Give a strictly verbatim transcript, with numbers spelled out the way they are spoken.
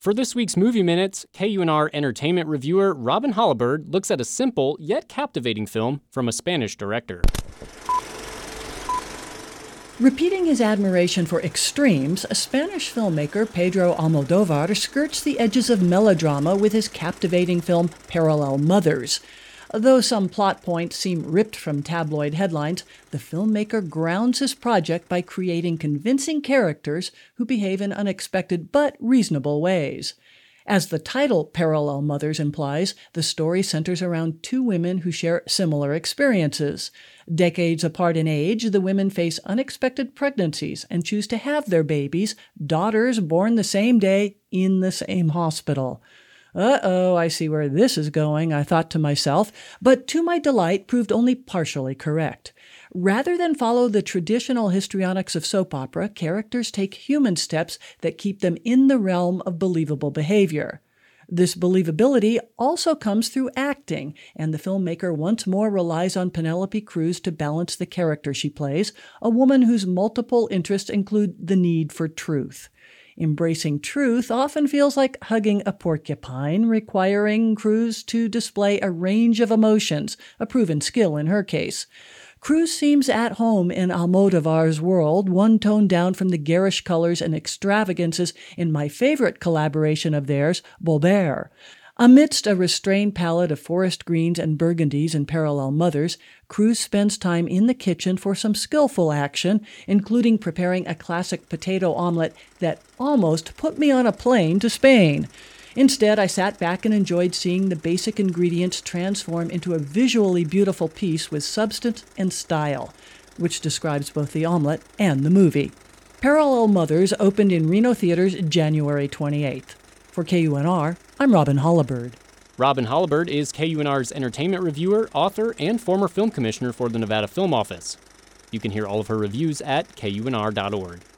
For this week's Movie Minutes, K U N R entertainment reviewer Robin Hollibird looks at a simple yet captivating film from a Spanish director. Repeating his admiration for extremes, a Spanish filmmaker, Pedro Almodóvar, skirts the edges of melodrama with his captivating film Parallel Mothers. Though some plot points seem ripped from tabloid headlines, the filmmaker grounds his project by creating convincing characters who behave in unexpected but reasonable ways. As the title Parallel Mothers implies, the story centers around two women who share similar experiences. Decades apart in age, the women face unexpected pregnancies and choose to have their babies, daughters born the same day, in the same hospital. Uh-oh, I see where this is going, I thought to myself, but to my delight proved only partially correct. Rather than follow the traditional histrionics of soap opera, characters take human steps that keep them in the realm of believable behavior. This believability also comes through acting, and the filmmaker once more relies on Penelope Cruz to balance the character she plays, a woman whose multiple interests include the need for truth. Embracing truth often feels like hugging a porcupine, requiring Cruz to display a range of emotions, a proven skill in her case. Cruz seems at home in Almodóvar's world, one tone down from the garish colors and extravagances in my favorite collaboration of theirs, Volver. Amidst a restrained palette of forest greens and burgundies in Parallel Mothers, Cruz spends time in the kitchen for some skillful action, including preparing a classic potato omelet that almost put me on a plane to Spain. Instead, I sat back and enjoyed seeing the basic ingredients transform into a visually beautiful piece with substance and style, which describes both the omelet and the movie. Parallel Mothers opened in Reno theaters January twenty-eighth. For K U N R, I'm Robin Hollibird. Robin Hollibird is K U N R's entertainment reviewer, author, and former film commissioner for the Nevada Film Office. You can hear all of her reviews at K U N R dot org.